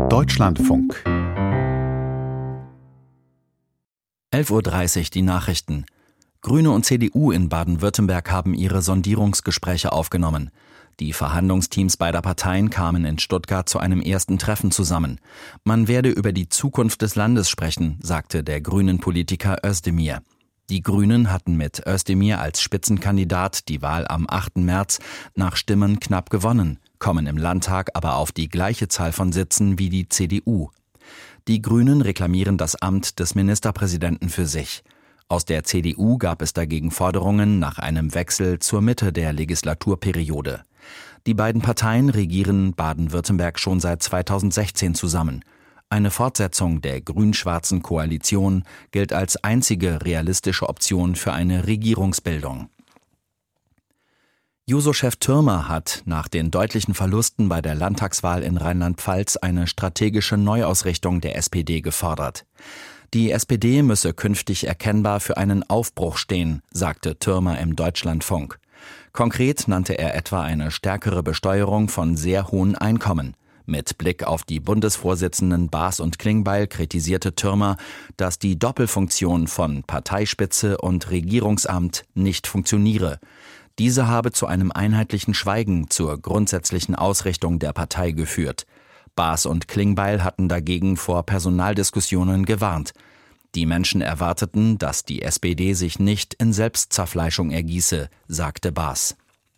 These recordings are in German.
Deutschlandfunk 11:30 Uhr die Nachrichten. Grüne und CDU in Baden-Württemberg haben ihre Sondierungsgespräche aufgenommen. Die Verhandlungsteams beider Parteien kamen in Stuttgart zu einem ersten Treffen zusammen. Man werde über die Zukunft des Landes sprechen, sagte der Grünen-Politiker Özdemir. Die Grünen hatten mit Özdemir als Spitzenkandidat die Wahl am 8. März nach Stimmen knapp gewonnen, kommen im Landtag aber auf die gleiche Zahl von Sitzen wie die CDU. Die Grünen reklamieren das Amt des Ministerpräsidenten für sich. Aus der CDU gab es dagegen Forderungen nach einem Wechsel zur Mitte der Legislaturperiode. Die beiden Parteien regieren Baden-Württemberg schon seit 2016 zusammen. Eine Fortsetzung der grün-schwarzen Koalition gilt als einzige realistische Option für eine Regierungsbildung. Juso-Chef Thürmer hat nach den deutlichen Verlusten bei der Landtagswahl in Rheinland-Pfalz eine strategische Neuausrichtung der SPD gefordert. Die SPD müsse künftig erkennbar für einen Aufbruch stehen, sagte Thürmer im Deutschlandfunk. Konkret nannte er etwa eine stärkere Besteuerung von sehr hohen Einkommen. Mit Blick auf die Bundesvorsitzenden Baas und Klingbeil kritisierte Thürmer, dass die Doppelfunktion von Parteispitze und Regierungsamt nicht funktioniere. Diese habe zu einem einheitlichen Schweigen zur grundsätzlichen Ausrichtung der Partei geführt. Baas und Klingbeil hatten dagegen vor Personaldiskussionen gewarnt. Die Menschen erwarteten, dass die SPD sich nicht in Selbstzerfleischung ergieße, sagte Baas.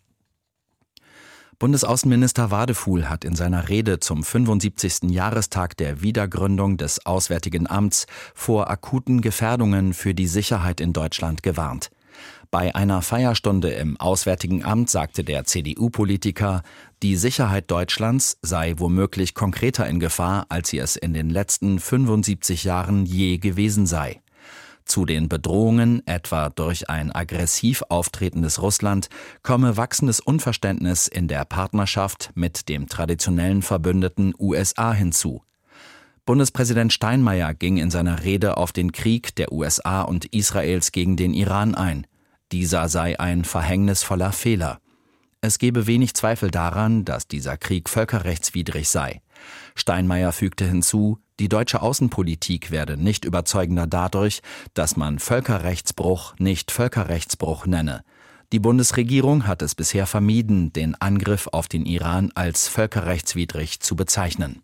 Bundesaußenminister Wadefuhl hat in seiner Rede zum 75. Jahrestag der Wiedergründung des Auswärtigen Amts vor akuten Gefährdungen für die Sicherheit in Deutschland gewarnt. Bei einer Feierstunde im Auswärtigen Amt sagte der CDU-Politiker, die Sicherheit Deutschlands sei womöglich konkreter in Gefahr, als sie es in den letzten 75 Jahren je gewesen sei. Zu den Bedrohungen, etwa durch ein aggressiv auftretendes Russland, komme wachsendes Unverständnis in der Partnerschaft mit dem traditionellen Verbündeten USA hinzu. Bundespräsident Steinmeier ging in seiner Rede auf den Krieg der USA und Israels gegen den Iran ein. Dieser sei ein verhängnisvoller Fehler. Es gebe wenig Zweifel daran, dass dieser Krieg völkerrechtswidrig sei. Steinmeier fügte hinzu, die deutsche Außenpolitik werde nicht überzeugender dadurch, dass man Völkerrechtsbruch nicht Völkerrechtsbruch nenne. Die Bundesregierung hat es bisher vermieden, den Angriff auf den Iran als völkerrechtswidrig zu bezeichnen.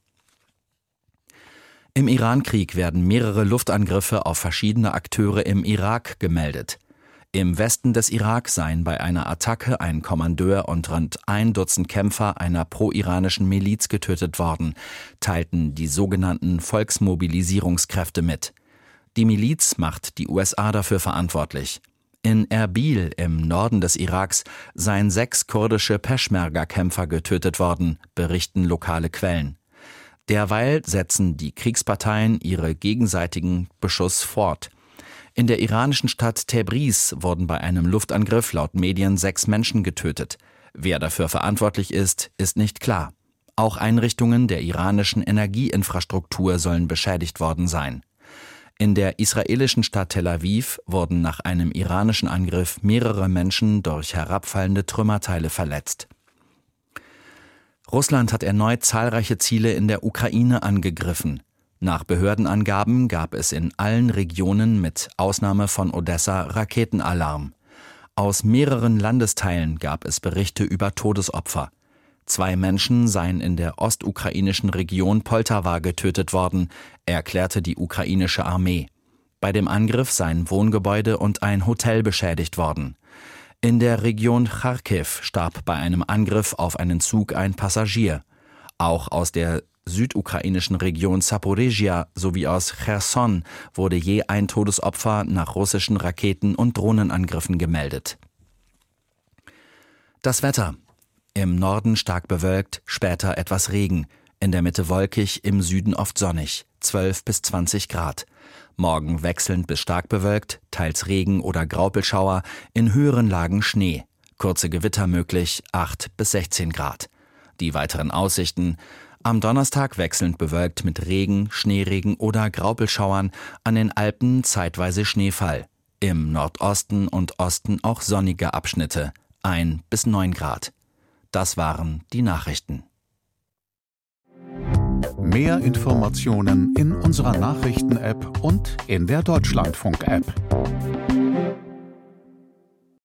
Im Irankrieg werden mehrere Luftangriffe auf verschiedene Akteure im Irak gemeldet. Im Westen des Irak seien bei einer Attacke ein Kommandeur und rund 1 Dutzend Kämpfer einer pro-iranischen Miliz getötet worden, teilten die sogenannten Volksmobilisierungskräfte mit. Die Miliz macht die USA dafür verantwortlich. In Erbil im Norden des Iraks seien 6 kurdische Peschmerga-Kämpfer getötet worden, berichten lokale Quellen. Derweil setzen die Kriegsparteien ihre gegenseitigen Beschuss fort. In der iranischen Stadt Tebriz wurden bei einem Luftangriff laut Medien 6 Menschen getötet. Wer dafür verantwortlich ist, ist nicht klar. Auch Einrichtungen der iranischen Energieinfrastruktur sollen beschädigt worden sein. In der israelischen Stadt Tel Aviv wurden nach einem iranischen Angriff mehrere Menschen durch herabfallende Trümmerteile verletzt. Russland hat erneut zahlreiche Ziele in der Ukraine angegriffen. Nach Behördenangaben gab es in allen Regionen mit Ausnahme von Odessa Raketenalarm. Aus mehreren Landesteilen gab es Berichte über Todesopfer. 2 Menschen seien in der ostukrainischen Region Poltawa getötet worden, erklärte die ukrainische Armee. Bei dem Angriff seien Wohngebäude und ein Hotel beschädigt worden. In der Region Charkiw starb bei einem Angriff auf einen Zug ein Passagier. Auch aus der südukrainischen Region Zaporizhia sowie aus Cherson wurde je ein Todesopfer nach russischen Raketen- und Drohnenangriffen gemeldet. Das Wetter. Im Norden stark bewölkt, später etwas Regen. In der Mitte wolkig, im Süden oft sonnig, 12 bis 20 Grad. Morgen wechselnd bis stark bewölkt, teils Regen oder Graupelschauer, in höheren Lagen Schnee. Kurze Gewitter möglich, 8 bis 16 Grad. Die weiteren Aussichten: Am Donnerstag wechselnd bewölkt mit Regen, Schneeregen oder Graupelschauern, an den Alpen zeitweise Schneefall. Im Nordosten und Osten auch sonnige Abschnitte, 1 bis 9 Grad. Das waren die Nachrichten. Mehr Informationen in unserer Nachrichten-App und in der Deutschlandfunk-App.